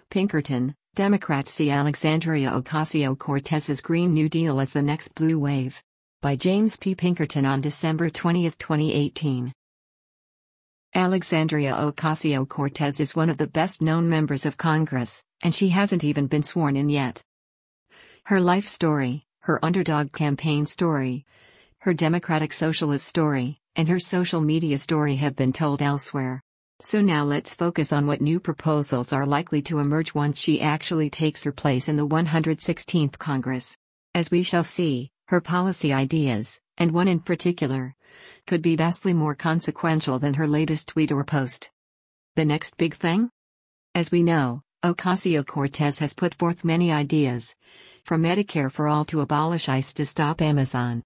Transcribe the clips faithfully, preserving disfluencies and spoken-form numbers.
Pinkerton, Democrats see Alexandria Ocasio-Cortez's Green New Deal as the next blue wave. By James P. Pinkerton on December twentieth, twenty eighteen. Alexandria Ocasio-Cortez is one of the best-known members of Congress, and she hasn't even been sworn in yet. Her life story, her underdog campaign story, her Democratic Socialist story, and her social media story have been told elsewhere. So now let's focus on what new proposals are likely to emerge once she actually takes her place in the one hundred sixteenth Congress. As we shall see, her policy ideas, and one in particular, could be vastly more consequential than her latest tweet or post. The next big thing? As we know, Ocasio-Cortez has put forth many ideas, from Medicare for All to abolish ICE to stop Amazon.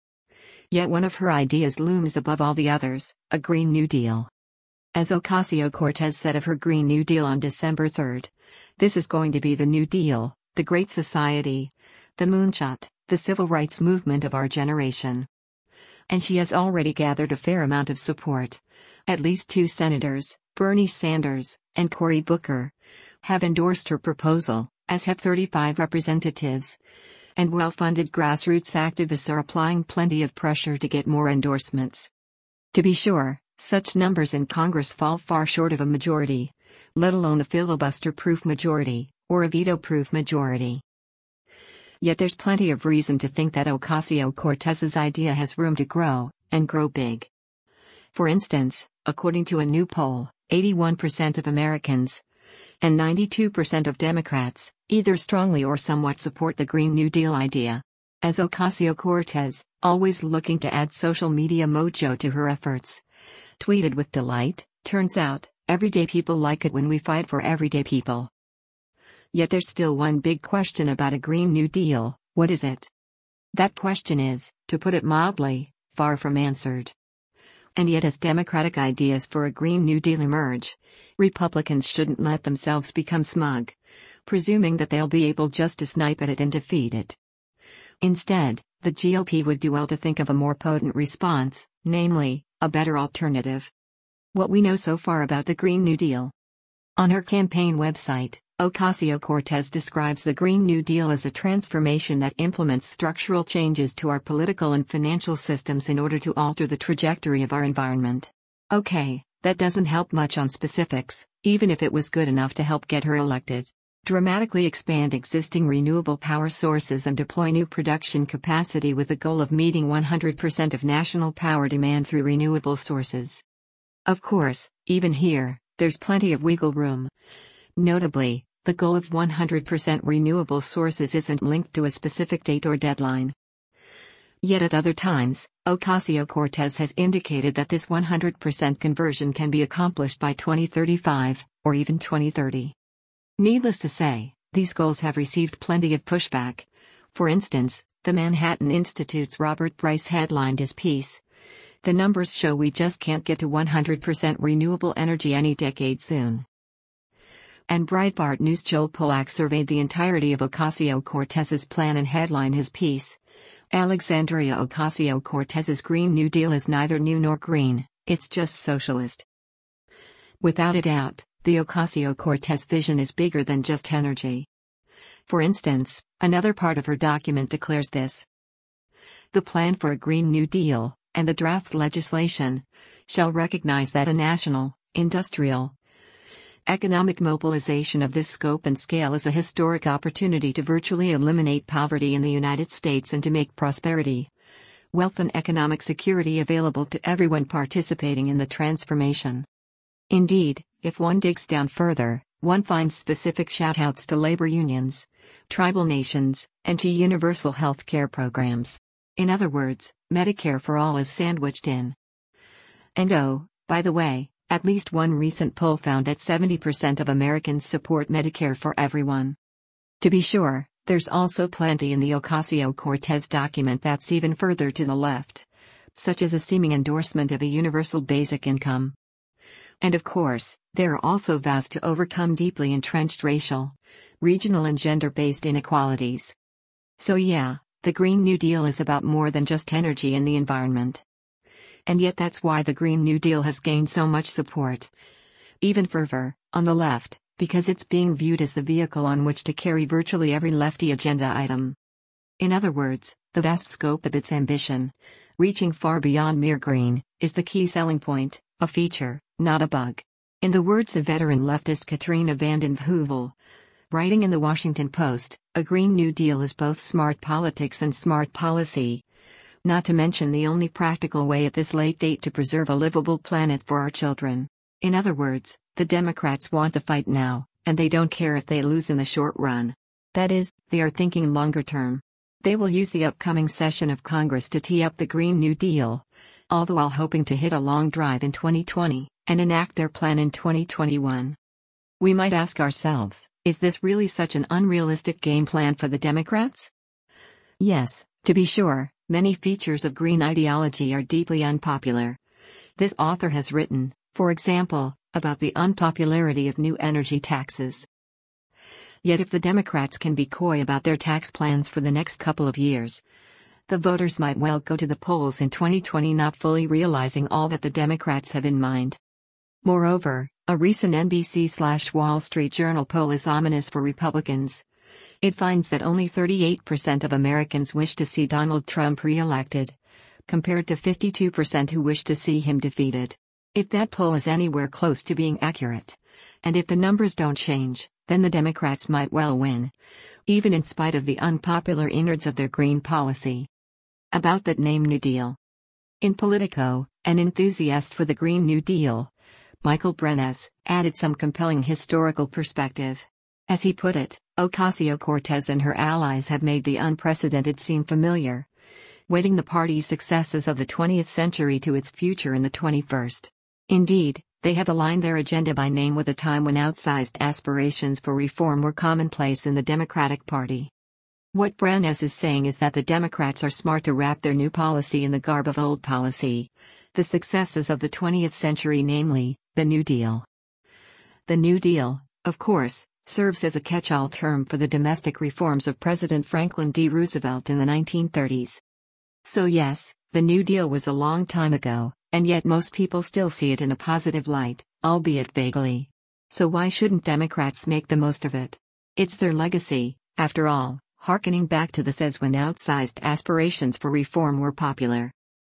Yet one of her ideas looms above all the others, a Green New Deal. As Ocasio-Cortez said of her Green New Deal on December third, this is going to be the New Deal, the Great Society, the moonshot, the civil rights movement of our generation. And she has already gathered a fair amount of support. At least two senators, Bernie Sanders and Cory Booker, have endorsed her proposal, as have thirty-five representatives. And well-funded grassroots activists are applying plenty of pressure to get more endorsements. To be sure, such numbers in Congress fall far short of a majority, let alone a filibuster-proof majority, or a veto-proof majority. Yet there's plenty of reason to think that Ocasio-Cortez's idea has room to grow, and grow big. For instance, according to a new poll, eighty-one percent of Americans, and ninety-two percent of Democrats, either strongly or somewhat support the Green New Deal idea. As Ocasio-Cortez, always looking to add social media mojo to her efforts, tweeted with delight, "Turns out, everyday people like it when we fight for everyday people." Yet there's still one big question about a Green New Deal: what is it? That question is, to put it mildly, far from answered. And yet as Democratic ideas for a Green New Deal emerge, Republicans shouldn't let themselves become smug, presuming that they'll be able just to snipe at it and defeat it. Instead, the G O P would do well to think of a more potent response, namely, a better alternative. What we know so far about the Green New Deal. On her campaign website, Ocasio-Cortez describes the Green New Deal as a transformation that implements structural changes to our political and financial systems in order to alter the trajectory of our environment. Okay, that doesn't help much on specifics, even if it was good enough to help get her elected. Dramatically expand existing renewable power sources and deploy new production capacity with the goal of meeting one hundred percent of national power demand through renewable sources. Of course, even here, there's plenty of wiggle room. Notably, the goal of one hundred percent renewable sources isn't linked to a specific date or deadline. Yet at other times, Ocasio-Cortez has indicated that this one hundred percent conversion can be accomplished by twenty thirty-five, or even twenty thirty. Needless to say, these goals have received plenty of pushback. For instance, the Manhattan Institute's Robert Bryce headlined his piece, "The numbers show we just can't get to one hundred percent renewable energy any decade soon." And Breitbart News' Joel Pollack surveyed the entirety of Ocasio-Cortez's plan and headlined his piece, "Alexandria Ocasio-Cortez's Green New Deal is neither new nor green, it's just socialist." Without a doubt, the Ocasio-Cortez vision is bigger than just energy. For instance, another part of her document declares this: "The plan for a Green New Deal, and the draft legislation, shall recognize that a national, industrial, economic mobilization of this scope and scale is a historic opportunity to virtually eliminate poverty in the United States and to make prosperity, wealth and economic security available to everyone participating in the transformation." Indeed, if one digs down further, one finds specific shout-outs to labor unions, tribal nations, and to universal health care programs. In other words, Medicare for All is sandwiched in. And oh, by the way, at least one recent poll found that seventy percent of Americans support Medicare for everyone. To be sure, there's also plenty in the Ocasio-Cortez document that's even further to the left, such as a seeming endorsement of a universal basic income. And of course, there are also vows to overcome deeply entrenched racial, regional and gender-based inequalities. So yeah, the Green New Deal is about more than just energy and the environment. And yet that's why the Green New Deal has gained so much support. Even fervor, on the left, because it's being viewed as the vehicle on which to carry virtually every lefty agenda item. In other words, the vast scope of its ambition, reaching far beyond mere green, is the key selling point, a feature, not a bug. In the words of veteran leftist Katrina vanden Heuvel, writing in the Washington Post, a Green New Deal is both smart politics and smart policy. Not to mention the only practical way at this late date to preserve a livable planet for our children. In other words, the Democrats want the fight now, and they don't care if they lose in the short run. That is, they are thinking longer term. They will use the upcoming session of Congress to tee up the Green New Deal, all the while hoping to hit a long drive in twenty twenty, and enact their plan in twenty twenty-one. We might ask ourselves, is this really such an unrealistic game plan for the Democrats? Yes, to be sure, many features of green ideology are deeply unpopular. This author has written, for example, about the unpopularity of new energy taxes. Yet if the Democrats can be coy about their tax plans for the next couple of years, the voters might well go to the polls in twenty twenty not fully realizing all that the Democrats have in mind. Moreover, a recent N B C/Wall Street Journal poll is ominous for Republicans. It finds that only thirty-eight percent of Americans wish to see Donald Trump re-elected, compared to fifty-two percent who wish to see him defeated. If that poll is anywhere close to being accurate, and if the numbers don't change, then the Democrats might well win, even in spite of the unpopular innards of their green policy. About that name New Deal. In Politico, an enthusiast for the Green New Deal, Michael Brenes, added some compelling historical perspective. As he put it, Ocasio-Cortez and her allies have made the unprecedented seem familiar, weighting the party's successes of the twentieth century to its future in the twenty-first. Indeed, they have aligned their agenda by name with a time when outsized aspirations for reform were commonplace in the Democratic Party. What Brenes is saying is that the Democrats are smart to wrap their new policy in the garb of old policy, the successes of the twentieth century, namely, the New Deal. The New Deal, of course, serves as a catch-all term for the domestic reforms of President Franklin D. Roosevelt in the nineteen thirties. So yes, the New Deal was a long time ago, and yet most people still see it in a positive light, albeit vaguely. So why shouldn't Democrats make the most of it? It's their legacy, after all, harkening back to the days when outsized aspirations for reform were popular.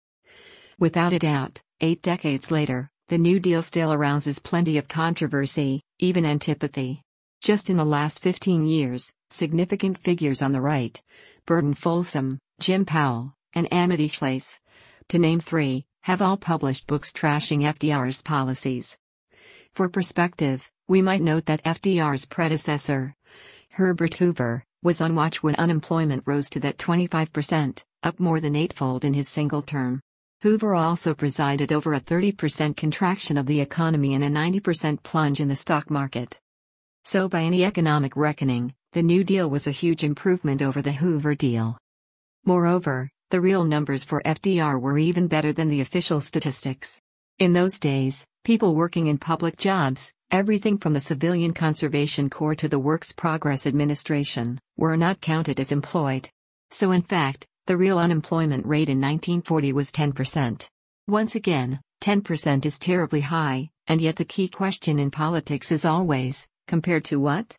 Without a doubt, eight decades later, the New Deal still arouses plenty of controversy, even antipathy. Just in the last fifteen years, significant figures on the right, Burton Folsom, Jim Powell, and Amity Shlaes, to name three, have all published books trashing F D R's policies. For perspective, we might note that F D R's predecessor, Herbert Hoover, was on watch when unemployment rose to that twenty-five percent, up more than eightfold in his single term. Hoover also presided over a thirty percent contraction of the economy and a ninety percent plunge in the stock market. So by any economic reckoning, the New Deal was a huge improvement over the Hoover deal. Moreover, the real numbers for F D R were even better than the official statistics. In those days, people working in public jobs, everything from the Civilian Conservation Corps to the Works Progress Administration, were not counted as employed. So in fact, the real unemployment rate in nineteen forty was ten percent. Once again, ten percent is terribly high, and yet the key question in politics is always, compared to what?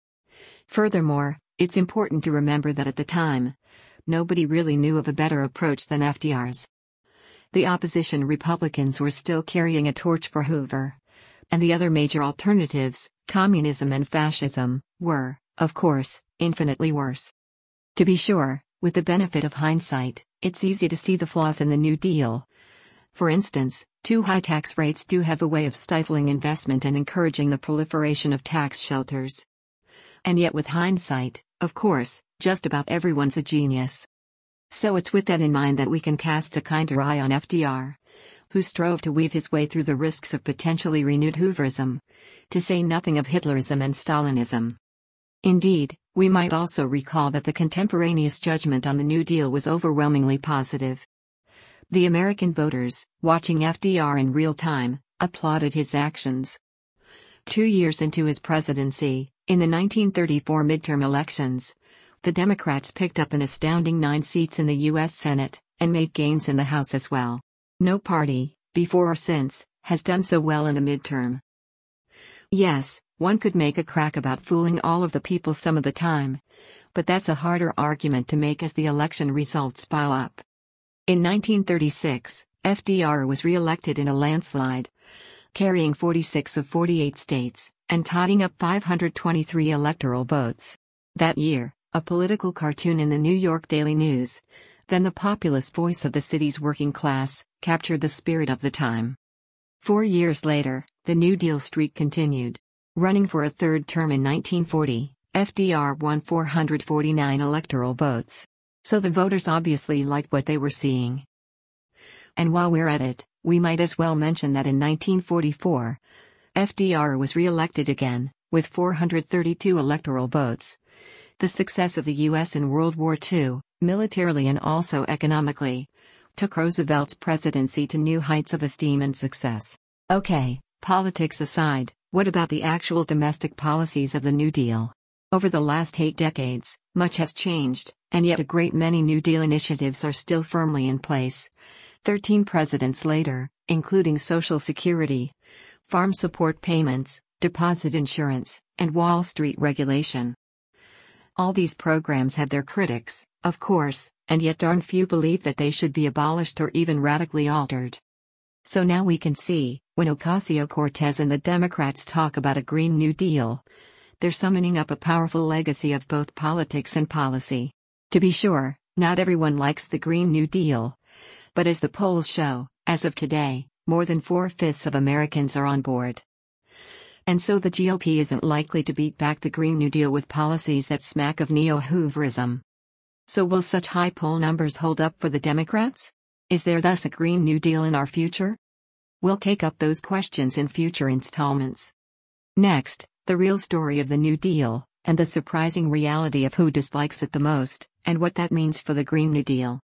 Furthermore, it's important to remember that at the time, nobody really knew of a better approach than F D R's. The opposition Republicans were still carrying a torch for Hoover. And the other major alternatives, communism and fascism, were, of course, infinitely worse. To be sure, with the benefit of hindsight, it's easy to see the flaws in the New Deal. For instance, too high tax rates do have a way of stifling investment and encouraging the proliferation of tax shelters. And yet with hindsight, of course, just about everyone's a genius. So it's with that in mind that we can cast a kinder eye on F D R, who strove to weave his way through the risks of potentially renewed Hooverism, to say nothing of Hitlerism and Stalinism. Indeed, we might also recall that the contemporaneous judgment on the New Deal was overwhelmingly positive. The American voters, watching F D R in real time, applauded his actions. Two years into his presidency, in the nineteen thirty-four midterm elections, the Democrats picked up an astounding nine seats in the U S Senate, and made gains in the House as well. No party, before or since, has done so well in a midterm. Yes, One could make a crack about fooling all of the people some of the time, but that's a harder argument to make as the election results pile up. In nineteen thirty-six, F D R was re-elected in a landslide, carrying forty-six of forty-eight states, and totting up five hundred twenty-three electoral votes. That year, a political cartoon in the New York Daily News, then the populist voice of the city's working class, captured the spirit of the time. Four years later, the New Deal streak continued. Running for a third term in nineteen forty, F D R won four hundred forty-nine electoral votes. So the voters obviously liked what they were seeing. And while we're at it, we might as well mention that in nineteen forty-four, F D R was re-elected again, with four hundred thirty-two electoral votes. The success of the U S in World War Two, militarily and also economically, took Roosevelt's presidency to new heights of esteem and success. Okay, politics aside, what about the actual domestic policies of the New Deal? Over the last eight decades, much has changed, and yet a great many New Deal initiatives are still firmly in place. Thirteen presidents later, including Social Security, farm support payments, deposit insurance, and Wall Street regulation. All these programs have their critics, of course, and yet darn few believe that they should be abolished or even radically altered. So now we can see, when Ocasio-Cortez and the Democrats talk about a Green New Deal, they're summoning up a powerful legacy of both politics and policy. To be sure, not everyone likes the Green New Deal. But as the polls show, as of today, more than four-fifths of Americans are on board. And so the G O P isn't likely to beat back the Green New Deal with policies that smack of neo-Hooverism. So will such high poll numbers hold up for the Democrats? Is there thus a Green New Deal in our future? We'll take up those questions in future installments. Next, the real story of the New Deal, and the surprising reality of who dislikes it the most, and what that means for the Green New Deal.